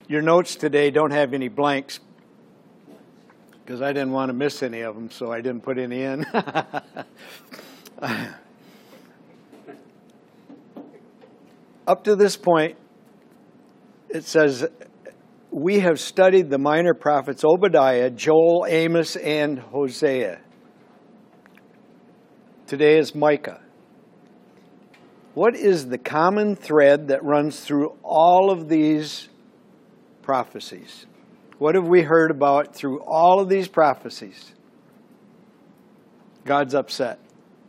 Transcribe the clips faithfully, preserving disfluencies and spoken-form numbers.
Your notes today don't have any blanks because I didn't want to miss any of them, so I didn't put any in. Up to this point, it says, we have studied the minor prophets Obadiah, Joel, Amos, and Hosea. Today is Micah. What is the common thread that runs through all of these prophecies? What have we heard about through all of these prophecies? God's upset.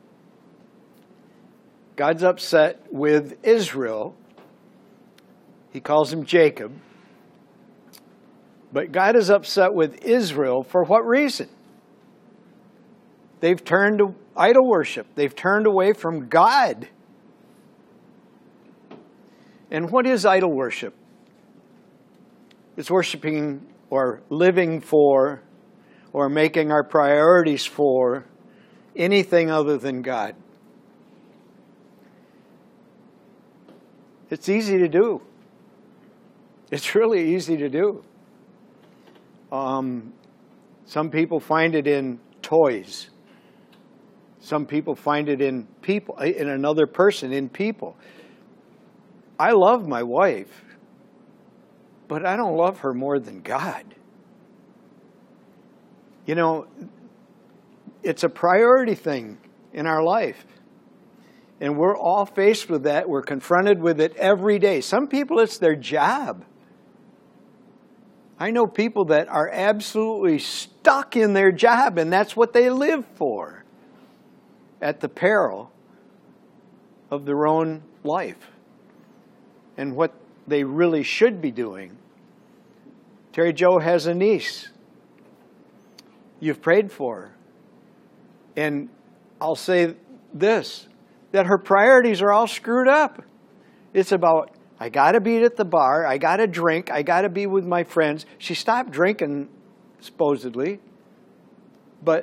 God's upset with Israel. He calls him Jacob. But God is upset with Israel for what reason? They've turned to idol worship. They've turned away from God. And what is idol worship? It's worshiping or living for or making our priorities for anything other than God. It's easy to do. It's really easy to do. Um, some people find it in toys. Some people find it in people, in another person, in people. I love my wife, but I don't love her more than God. You know, it's a priority thing in our life. And we're all faced with that. We're confronted with it every day. Some people, it's their job. I know people that are absolutely stuck in their job, and that's what they live for, at the peril of their own life and what they really should be doing. Terry Jo has a niece. You've prayed for her. And I'll say this, that her priorities are all screwed up. It's about, I got to be at the bar, I got to drink, I got to be with my friends. She stopped drinking, supposedly. But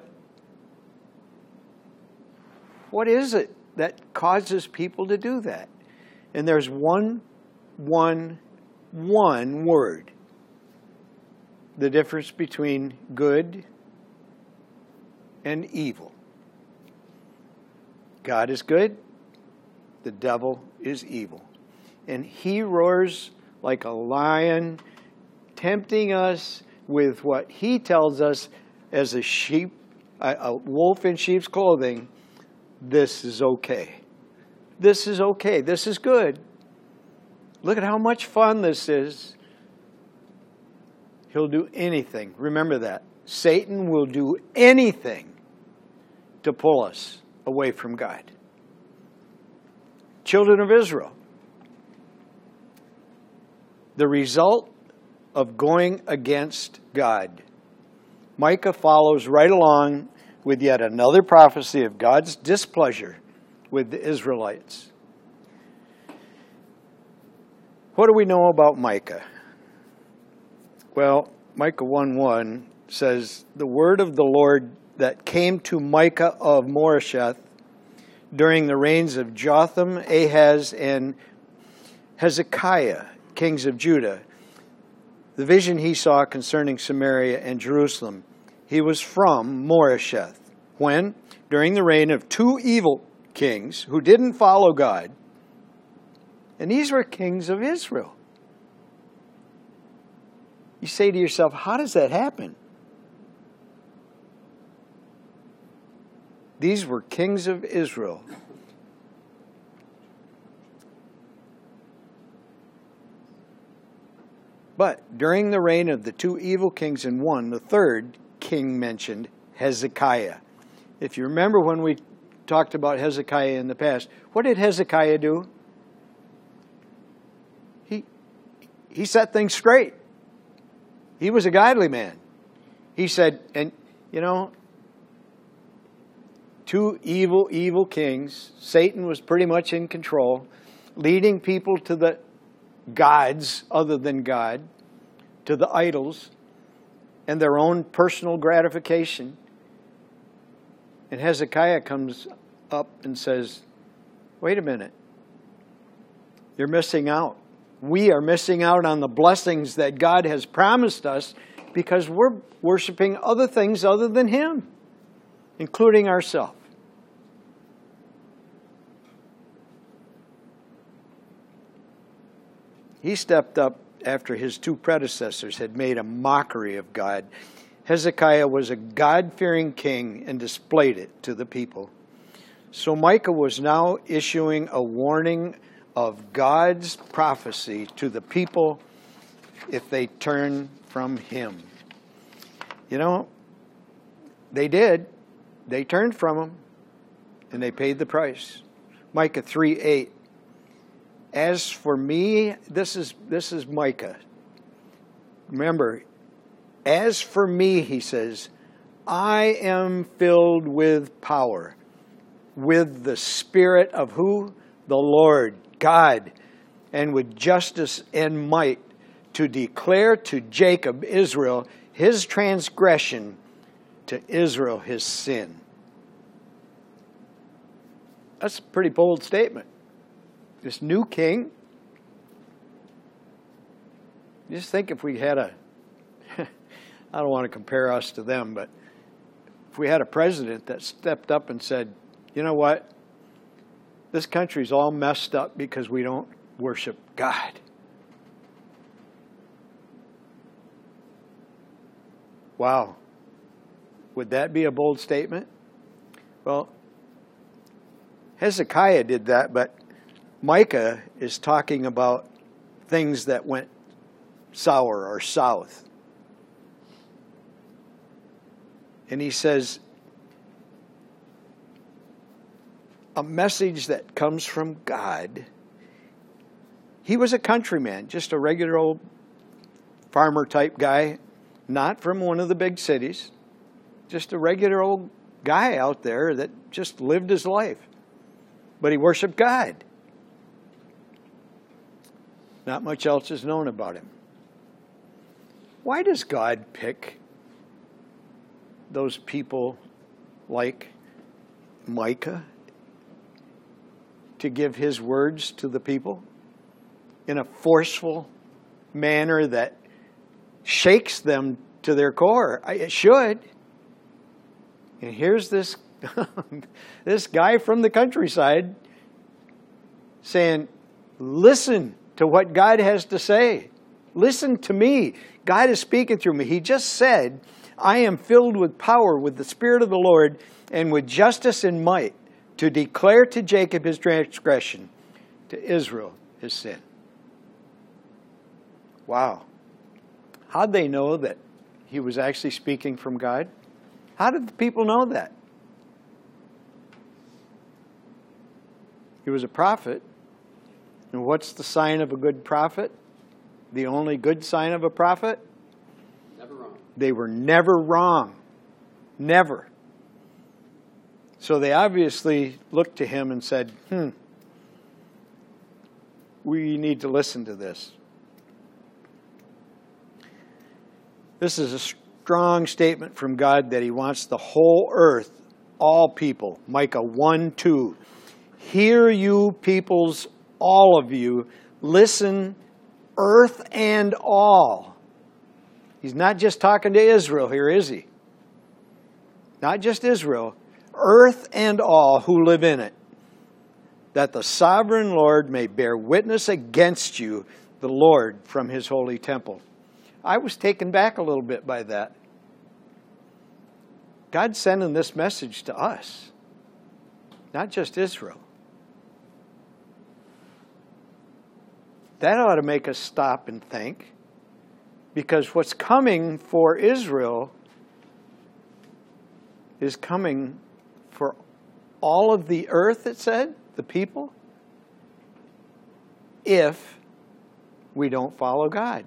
what is it that causes people to do that? And there's one, one, one word. The difference between good and evil. God is good, the devil is evil. And he roars like a lion, tempting us with what he tells us as a sheep, a, a wolf in sheep's clothing. This is okay. This is okay. This is good. Look at how much fun this is. He'll do anything. Remember that. Satan will do anything to pull us away from God. Children of Israel. The result of going against God. Micah follows right along with yet another prophecy of God's displeasure with the Israelites. What do we know about Micah? Well, Micah one one says, the word of the Lord that came to Micah of Moresheth during the reigns of Jotham, Ahaz, and Hezekiah, kings of Judah, the vision he saw concerning Samaria and Jerusalem. He was from Moresheth, when, during the reign of two evil kings who didn't follow God, and these were kings of Israel. You say to yourself, how does that happen? These were kings of Israel. But during the reign of the two evil kings and one, the third king mentioned, Hezekiah. If you remember when we talked about Hezekiah in the past, what did Hezekiah do? He, he set things straight. He was a godly man. He said, and you know, two evil, evil kings. Satan was pretty much in control, leading people to the gods other than God, to the idols, and their own personal gratification. And Hezekiah comes up and says, wait a minute. You're missing out. we are missing out on the blessings that God has promised us because we're worshiping other things other than Him, including ourselves. He stepped up after his two predecessors had made a mockery of God. Hezekiah was a God-fearing king and displayed it to the people. So Micah was now issuing a warning of God's prophecy to the people if they turn from Him. You know, they did. They turned from Him, and they paid the price. Micah three eight. As for me, this is this is Micah. Remember, as for me, he says, I am filled with power, with the Spirit of who? The Lord, God, and with justice and might, to declare to Jacob, Israel, his transgression, to Israel, his sin. That's a pretty bold statement. This new king, just think if we had a, I don't want to compare us to them, but if we had a president that stepped up and said, you know what, this country's all messed up because we don't worship God. Wow. Would that be a bold statement? Well, Hezekiah did that, but Micah is talking about things that went sour or south. And he says, a message that comes from God. He was a countryman, just a regular old farmer type guy, not from one of the big cities, just a regular old guy out there that just lived his life. But he worshiped God. Not much else is known about him. Why does God pick those people like Micah to give his words to the people in a forceful manner that shakes them to their core? It should. And here's this, this guy from the countryside saying, listen to what God has to say. Listen to me. God is speaking through me. He just said, I am filled with power, with the Spirit of the Lord, and with justice and might, to declare to Jacob his transgression, to Israel his sin. Wow. How'd they know that he was actually speaking from God? How did the people know that? He was a prophet. And what's the sign of a good prophet? The only good sign of a prophet? Never wrong. They were never wrong. Never. So they obviously looked to him and said, hmm, we need to listen to this. This is a strong statement from God that he wants the whole earth, all people. Micah one two. Hear you peoples, all of you, listen, earth and all. He's not just talking to Israel here, is he? Not just Israel. Earth and all who live in it, that the sovereign Lord may bear witness against you, the Lord, from his holy temple. I was taken back a little bit by that. God's sending this message to us, not just Israel. That ought to make us stop and think, because what's coming for Israel is coming for all of the earth, it said, the people, if we don't follow God.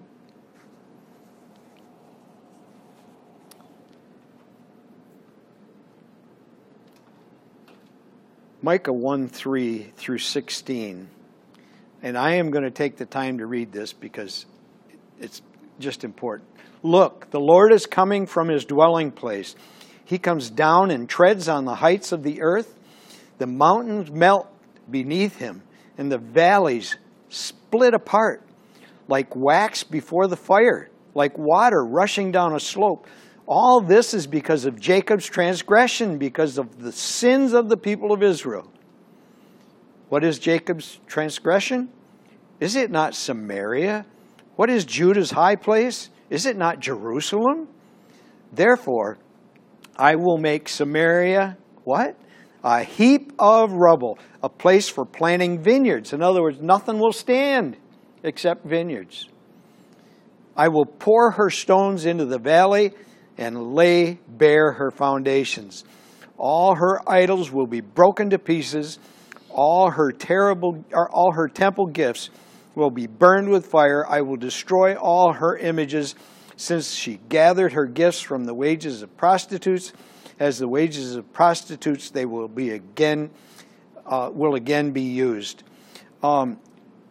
Micah one three through sixteen. And I am going to take the time to read this because it's just important. Look, the Lord is coming from his dwelling place. He comes down and treads on the heights of the earth. The mountains melt beneath him, and the valleys split apart. like wax before the fire, like water rushing down a slope. All this is because of Jacob's transgression, because of the sins of the people of Israel. What is Jacob's transgression? Is it not Samaria? What is Judah's high place? Is it not Jerusalem? Therefore, I will make Samaria, what? A heap of rubble, a place for planting vineyards. In other words, nothing will stand except vineyards. I will pour her stones into the valley and lay bare her foundations. All her idols will be broken to pieces. All her terrible, or all her temple gifts will be burned with fire. I will destroy all her images, since she gathered her gifts from the wages of prostitutes. As the wages of prostitutes, they will be again, uh, will again be used. Um,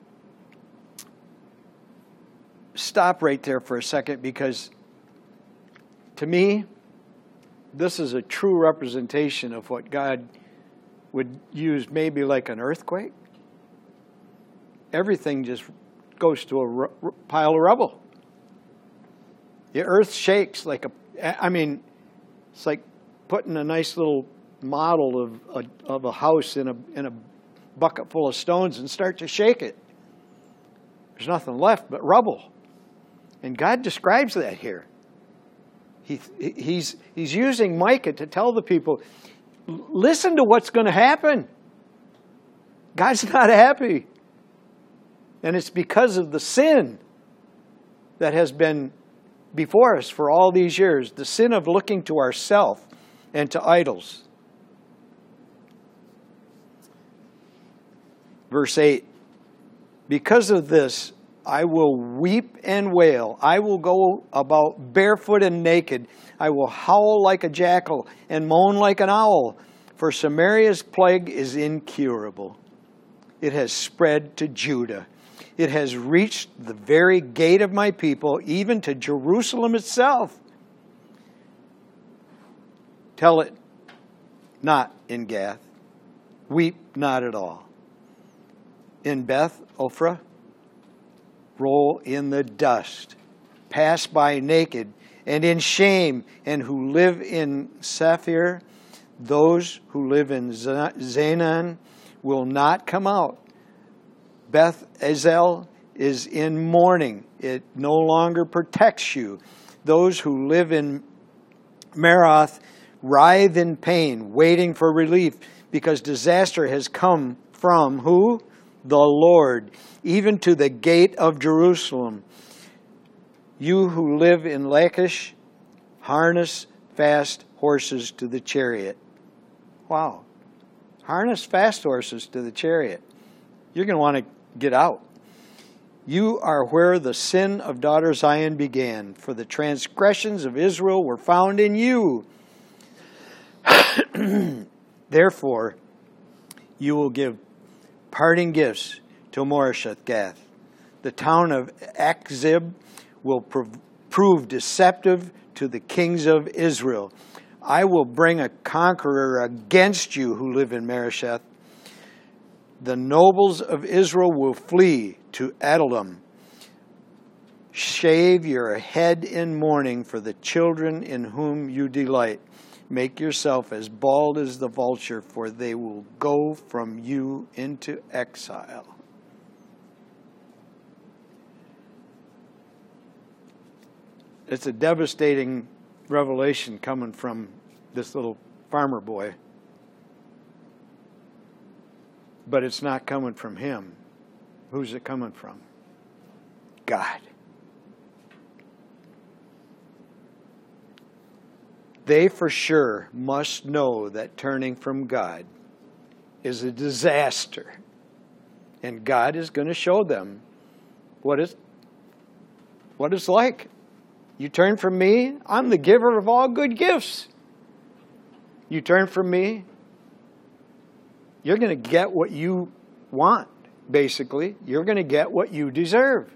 stop right there for a second, because to me, this is a true representation of what God would use, maybe like an earthquake. Everything just goes to a r- r- pile of rubble. The earth shakes like a, I mean, it's like putting a nice little model of a, of a house in a, in a bucket full of stones and start to shake it. There's nothing left but rubble. And God describes that here. He, he's, he's using Micah to tell the people, listen to what's going to happen. God's not happy. And it's because of the sin that has been before us for all these years, the sin of looking to ourselves and to idols. Verse eight, because of this, I will weep and wail. I will go about barefoot and naked. I will howl like a jackal and moan like an owl. For Samaria's plague is incurable. It has spread to Judah. It has reached the very gate of my people, even to Jerusalem itself. Tell it not in Gath. Weep not at all. In Beth Ophrah, roll in the dust, pass by naked and in shame, and who live in Saphir, those who live in Zaanan will not come out. Beth Ezel is in mourning. It no longer protects you. Those who live in Maroth writhe in pain, waiting for relief, because disaster has come from who? The Lord, even to the gate of Jerusalem. You who live in Lachish, harness fast horses to the chariot. Wow. Harness fast horses to the chariot. You're going to want to get out. You are where the sin of daughter Zion began, for the transgressions of Israel were found in you. Therefore, you will give parting gifts to Moresheth Gath. The town of Achzib will prov- prove deceptive to the kings of Israel. I will bring a conqueror against you who live in Moresheth. The nobles of Israel will flee to Adullam. Shave your head in mourning for the children in whom you delight. Make yourself as bald as the vulture, for they will go from you into exile. It's a devastating revelation coming from this little farmer boy. But it's not coming from him. Who's it coming from? God. They for sure must know that turning from God is a disaster. And God is going to show them what it's, what it's like. You turn from me, I'm the giver of all good gifts. You turn from me, you're going to get what you want, basically. You're going to get what you deserve.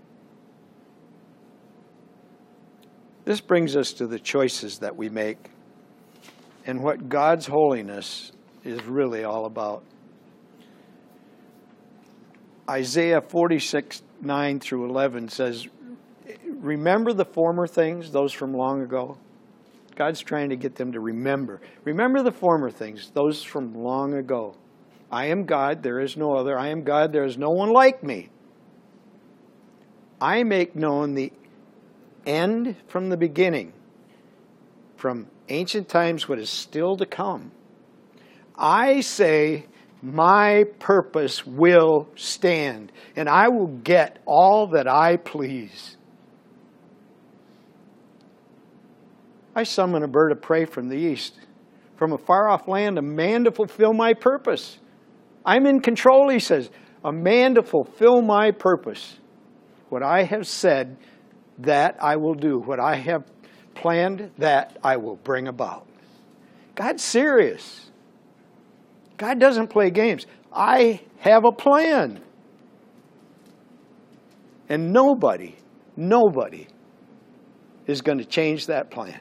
This brings us to the choices that we make and what God's holiness is really all about. Isaiah forty-six, nine through eleven says, remember the former things, those from long ago? God's trying to get them to remember. Remember the former things, those from long ago. I am God, there is no other. I am God, there is no one like me. I make known the end from the beginning, from ancient times what is still to come. I say, my purpose will stand, and I will get all that I please. I summon a bird of prey from the east, from a far-off land, a man to fulfill my purpose. I'm in control, he says, a man to fulfill my purpose. What I have said, that I will do. What I have planned, that I will bring about. God's serious. God doesn't play games. I have a plan. And nobody, nobody is going to change that plan.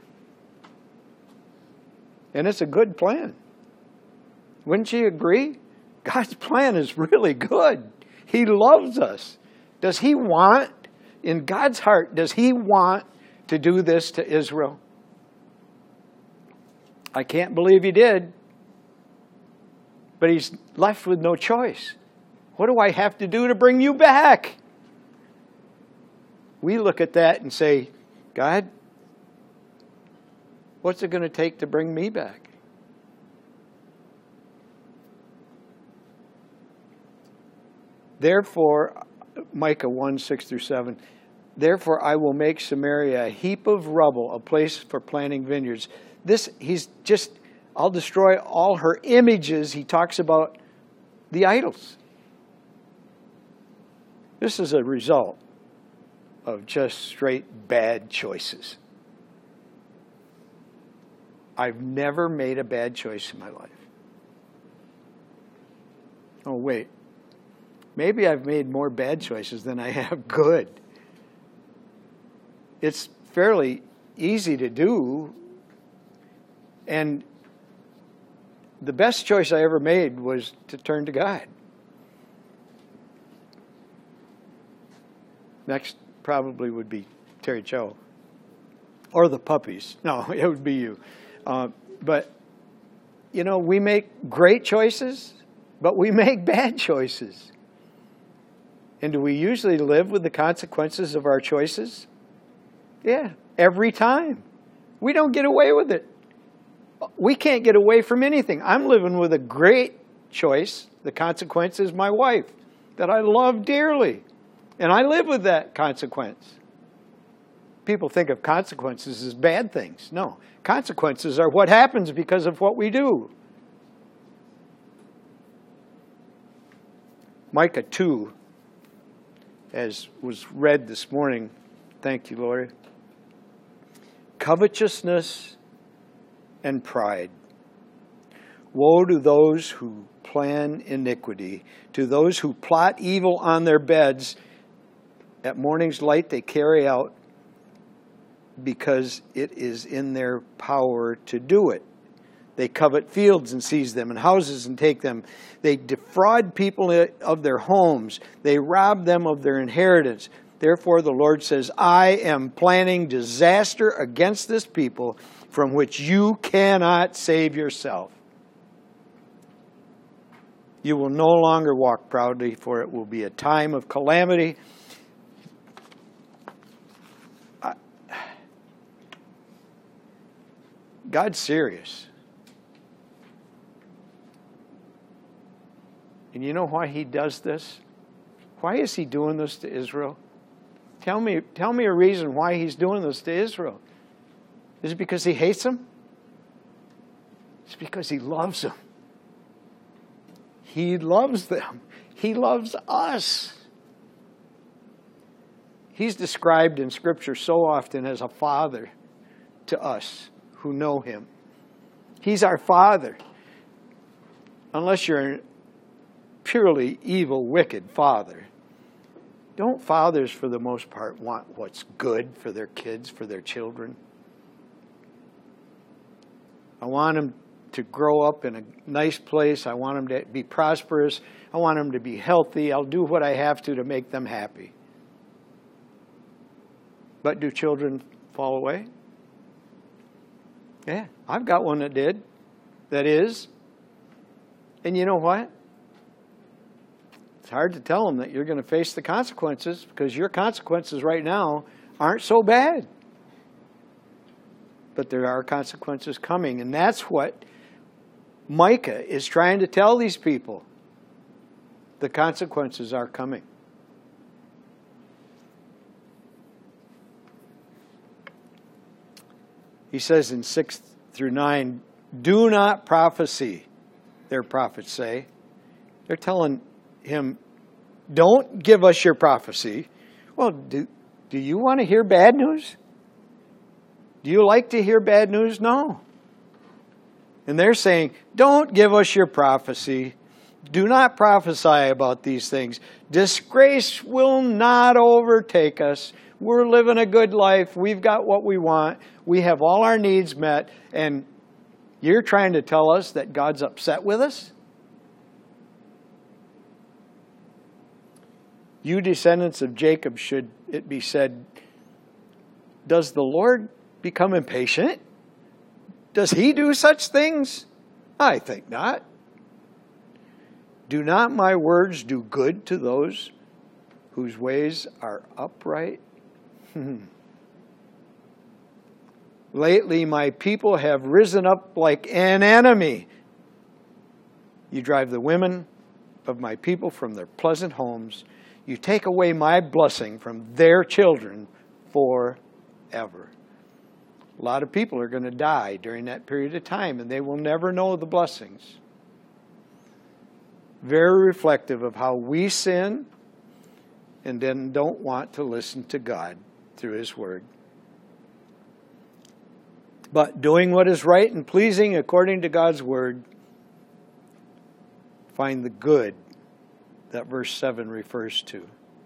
And it's a good plan. Wouldn't you agree? God's plan is really good. He loves us. Does he want, in God's heart, does he want to do this to Israel? I can't believe he did. But he's left with no choice. What do I have to do to bring you back? We look at that and say, God, what's it going to take to bring me back? Therefore, Micah one, six through seven, therefore I will make Samaria a heap of rubble, a place for planting vineyards. This, he's just, I'll destroy all her images. He talks about the idols. This is a result of just straight bad choices. I've never made a bad choice in my life. Oh, wait. Maybe I've made more bad choices than I have good. It's fairly easy to do. And the best choice I ever made was to turn to God. Next probably would be Terry Cho. Or the puppies. No, it would be you. Uh, but, you know, we make great choices, but we make bad choices. And do we usually live with the consequences of our choices? Yeah, every time. We don't get away with it. We can't get away from anything. I'm living with a great choice. The consequence is my wife, that I love dearly. And I live with that consequence. People think of consequences as bad things. No, consequences are what happens because of what we do. Micah two, as was read this morning, thank you, Lori. Covetousness and pride. Woe to those who plan iniquity, to those who plot evil on their beds. At morning's light they carry out, because it is in their power to do it. They covet fields and seize them, and houses and take them. They defraud people of their homes. They rob them of their inheritance. Therefore the Lord says, I am planning disaster against this people from which you cannot save yourself. You will no longer walk proudly, for it will be a time of calamity. God's serious. And you know why he does this? Why is he doing this to Israel? Tell me, tell me a reason why he's doing this to Israel. Is it because he hates them? It's because he loves them. He loves them. He loves us. He's described in Scripture so often as a father to us who know him. He's our father. Unless you're a purely evil, wicked father. Don't fathers, for the most part, want what's good for their kids, for their children? I want them to grow up in a nice place. I want them to be prosperous. I want them to be healthy. I'll do what I have to to make them happy. But do children fall away? Yeah, I've got one that did. That is. And you know what? It's hard to tell them that you're going to face the consequences, because your consequences right now aren't so bad. But there are consequences coming. And that's what Micah is trying to tell these people. The consequences are coming. He says in six through nine, do not prophesy, their prophets say. They're telling him, don't give us your prophecy. Well, do, do you want to hear bad news? Do you like to hear bad news? No. And they're saying, don't give us your prophecy. Do not prophesy about these things. Disgrace will not overtake us. We're living a good life. We've got what we want. We have all our needs met. And you're trying to tell us that God's upset with us? You descendants of Jacob, should it be said, does the Lord become impatient? Does he do such things? I think not. Do not my words do good to those whose ways are upright? Lately my people have risen up like an enemy. You drive the women of my people from their pleasant homes. You take away my blessing from their children forever. A lot of people are going to die during that period of time, and they will never know the blessings. Very reflective of how we sin and then don't want to listen to God through His Word. But doing what is right and pleasing according to God's Word, find the good that verse seven refers to.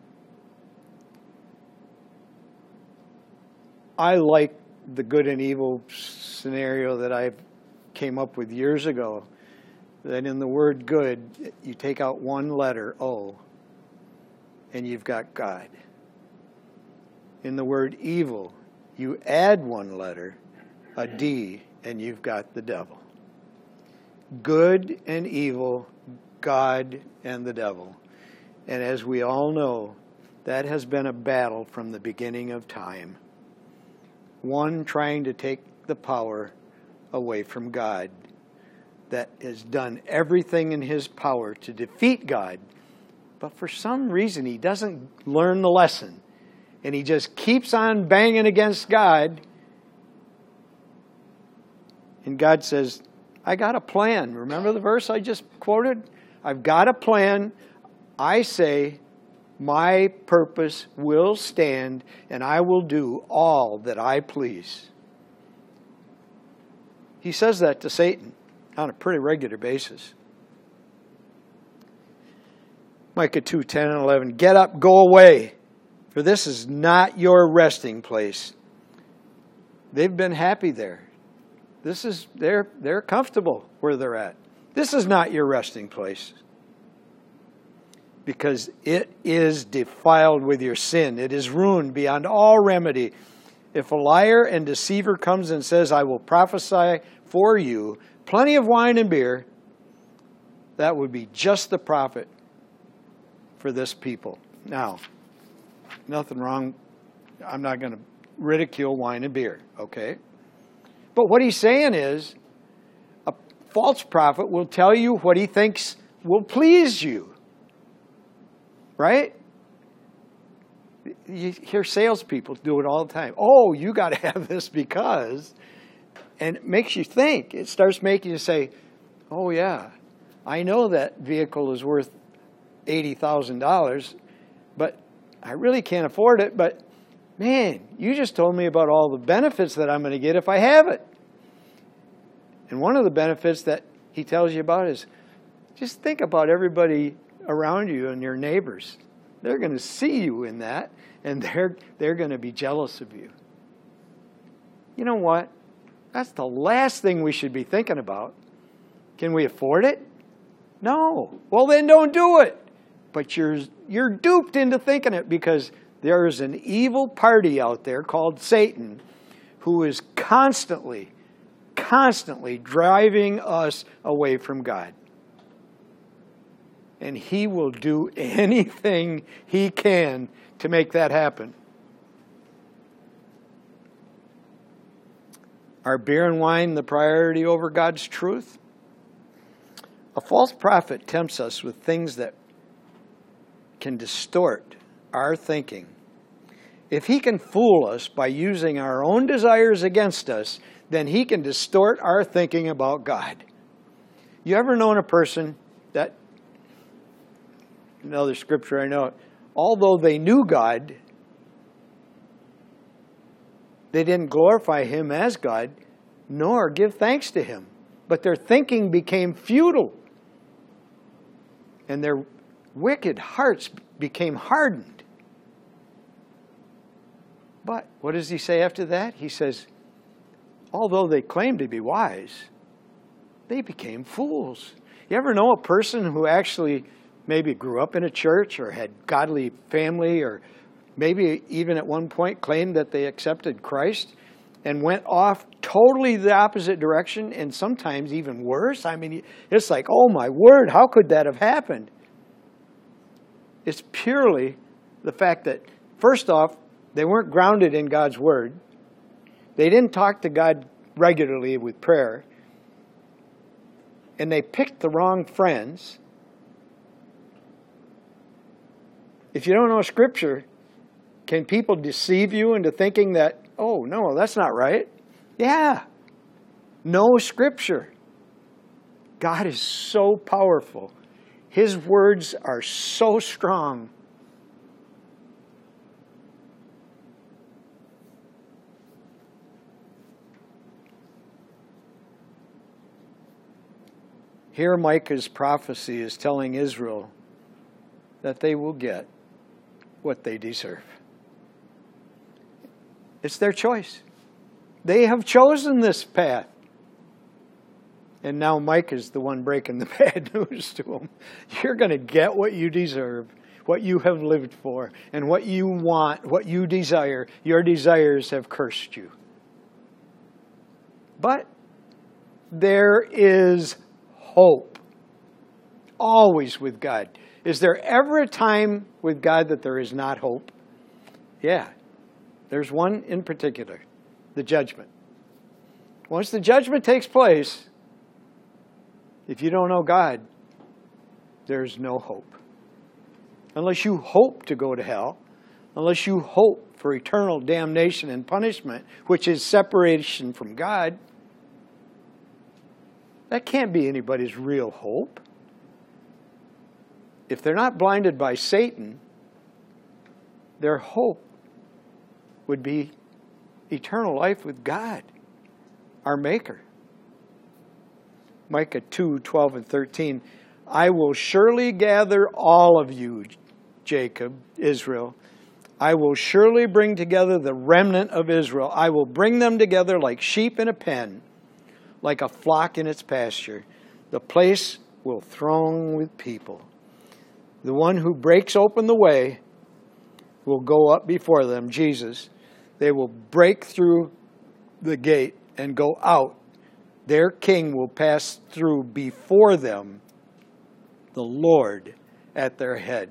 I like the good and evil scenario that I came up with years ago. That in the word good, you take out one letter, O, and you've got God. In the word evil, you add one letter, a D, and you've got the devil. Good and evil, God and the devil. And as we all know, that has been a battle from the beginning of time. One trying to take the power away from God, that has done everything in his power to defeat God. But for some reason, he doesn't learn the lesson. And he just keeps on banging against God. And God says, I got a plan. Remember the verse I just quoted? I've got a plan. I say, my purpose will stand, and I will do all that I please. He says that to Satan on a pretty regular basis. Micah two, ten and eleven. Get up, go away, for this is not your resting place. They've been happy there. This is they're they're comfortable where they're at. This is not your resting place. Because it is defiled with your sin. It is ruined beyond all remedy. If a liar and deceiver comes and says, I will prophesy for you, plenty of wine and beer, that would be just the prophet for this people. Now, nothing wrong. I'm not going to ridicule wine and beer, okay? But what he's saying is, a false prophet will tell you what he thinks will please you. Right? You hear salespeople do it all the time. Oh, you got to have this because, and it makes you think. It starts making you say, oh yeah, I know that vehicle is worth eighty thousand dollars, but I really can't afford it. But man, you just told me about all the benefits that I'm going to get if I have it. And one of the benefits that he tells you about is, just think about everybody around you and your neighbors. They're going to see you in that, and they're they're going to be jealous of you. You know what? That's the last thing we should be thinking about. Can we afford it? No. Well, then don't do it. But you're, you're duped into thinking it because there is an evil party out there called Satan who is constantly, constantly driving us away from God. And he will do anything he can to make that happen. Are beer and wine the priority over God's truth? A false prophet tempts us with things that can distort our thinking. If he can fool us by using our own desires against us, then he can distort our thinking about God. You ever known a person that, another scripture I know, although they knew God, they didn't glorify him as God, nor give thanks to him. But their thinking became futile. And their wicked hearts became hardened. But what does he say after that? He says, although they claimed to be wise, they became fools. You ever know a person who actually maybe grew up in a church or had godly family or maybe even at one point claimed that they accepted Christ and went off totally the opposite direction and sometimes even worse? I mean, it's like, oh my word, how could that have happened? It's purely the fact that, first off, they weren't grounded in God's Word. They didn't talk to God regularly with prayer. And they picked the wrong friends. If you don't know Scripture, can people deceive you into thinking that, oh, no, that's not right? Yeah. Know Scripture. God is so powerful. His words are so strong. Here Micah's prophecy is telling Israel that they will get what they deserve. It's their choice. They have chosen this path. And now Micah's the one breaking the bad news to them. You're going to get what you deserve, what you have lived for, and what you want, what you desire. Your desires have cursed you. But there is hope. Always with God. Is there ever a time with God that there is not hope? Yeah. There's one in particular. The judgment. Once the judgment takes place, if you don't know God, there's no hope. Unless you hope to go to hell, unless you hope for eternal damnation and punishment, which is separation from God, that can't be anybody's real hope. If they're not blinded by Satan, their hope would be eternal life with God, our Maker. Micah two, twelve and thirteen. I will surely gather all of you, Jacob, Israel. I will surely bring together the remnant of Israel. I will bring them together like sheep in a pen, like a flock in its pasture. The place will throng with people. The one who breaks open the way will go up before them, Jesus. They will break through the gate and go out. Their king will pass through before them, the Lord at their head.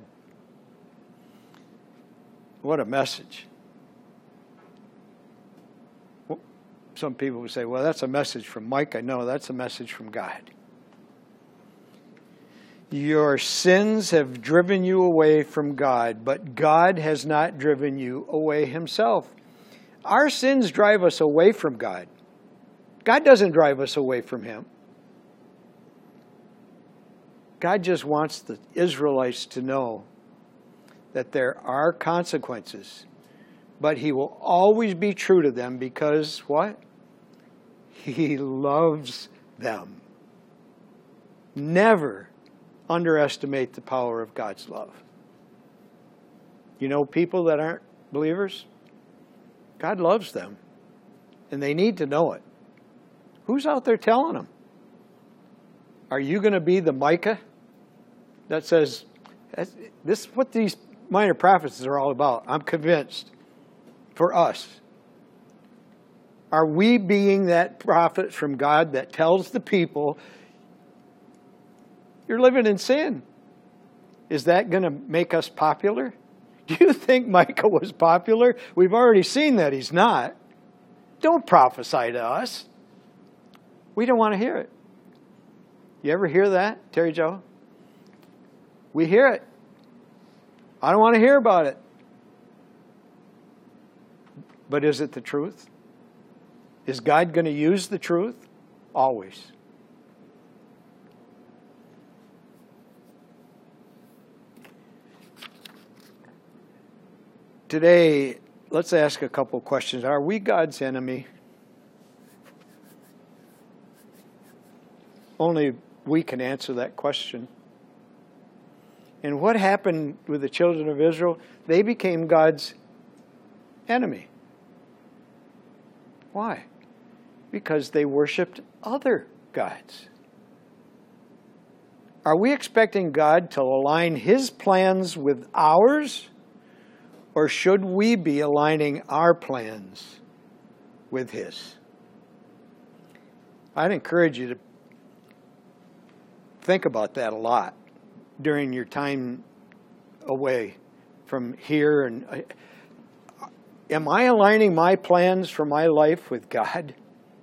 What a message. Some people would say, well, that's a message from Micah. No, that's a message from God. Your sins have driven you away from God, but God has not driven you away himself. Our sins drive us away from God. God doesn't drive us away from him. God just wants the Israelites to know that there are consequences, but he will always be true to them because what? He loves them. Never underestimate the power of God's love. You know people that aren't believers? God loves them, and they need to know it. Who's out there telling them? Are you going to be the Micah that says, this is what these minor prophecies are all about? I'm convinced. For us. Are we being that prophet from God that tells the people, you're living in sin? Is that going to make us popular? Do you think Micah was popular? We've already seen that he's not. Don't prophesy to us. We don't want to hear it. You ever hear that, Terry Joe? We hear it. I don't want to hear about it. But is it the truth? Is God going to use the truth? Always. Today, let's ask a couple questions. Are we God's enemy? Only we can answer that question. And what happened with the children of Israel? They became God's enemy. Why? Because they worshipped other gods. Are we expecting God to align His plans with ours? Or should we be aligning our plans with His? I'd encourage you to think about that a lot during your time away from here. And am I aligning my plans for my life with God?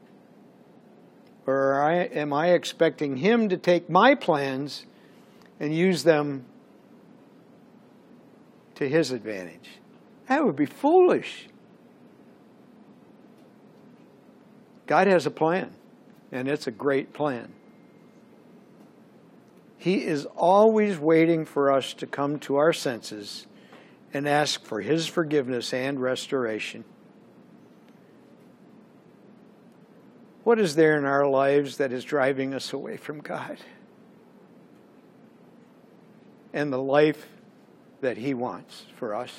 Or am I expecting Him to take my plans and use them to His advantage? That would be foolish. God has a plan, and it's a great plan. He is always waiting for us to come to our senses and ask for His forgiveness and restoration. What is there in our lives that is driving us away from God and the life that He wants for us?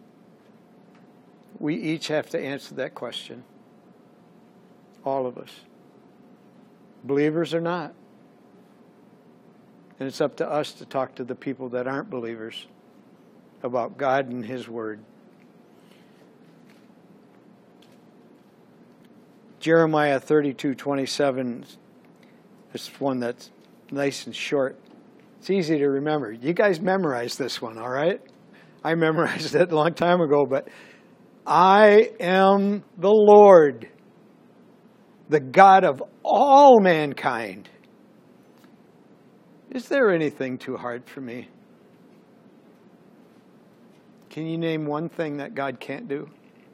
We each have to answer that question. All of us. Believers or not. And it's up to us to talk to the people that aren't believers about God and His Word. Jeremiah thirty-two twenty-seven is one that's nice and short. It's easy to remember. You guys memorized this one, all right? I memorized it a long time ago, but I am the Lord, the God of all mankind. Is there anything too hard for me? Can you name one thing that God can't do?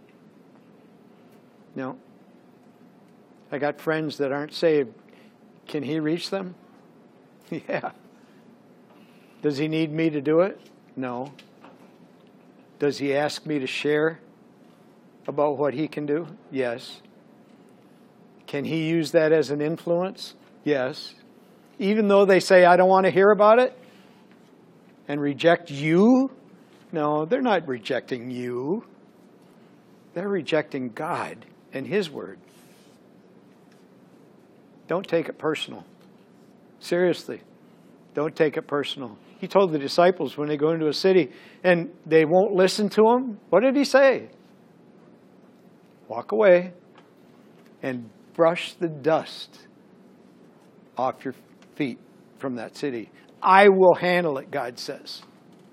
No. I got friends that aren't saved. Can He reach them? Yeah. Does He need me to do it? No. Does He ask me to share about what He can do? Yes. Can He use that as an influence? Yes. Even though they say, I don't want to hear about it, and reject you? No, they're not rejecting you. They're rejecting God and His Word. Don't take it personal. Seriously, don't take it personal. He told the disciples when they go into a city and they won't listen to Him, what did He say? Walk away and brush the dust off your feet from that city. I will handle it, God says.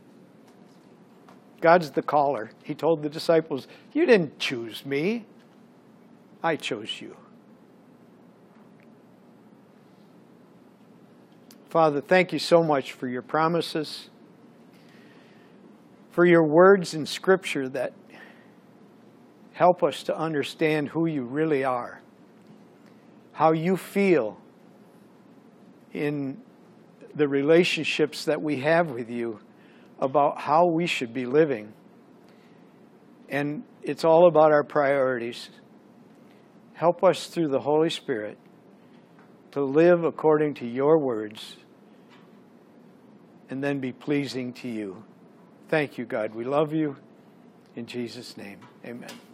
God's the caller. He told the disciples, you didn't choose me. I chose you. Father, thank you so much for your promises, for your words in Scripture that help us to understand who you really are, how you feel in the relationships that we have with you about how we should be living. And it's all about our priorities. Help us through the Holy Spirit to live according to your words and then be pleasing to you. Thank you, God. We love you. In Jesus' name, amen.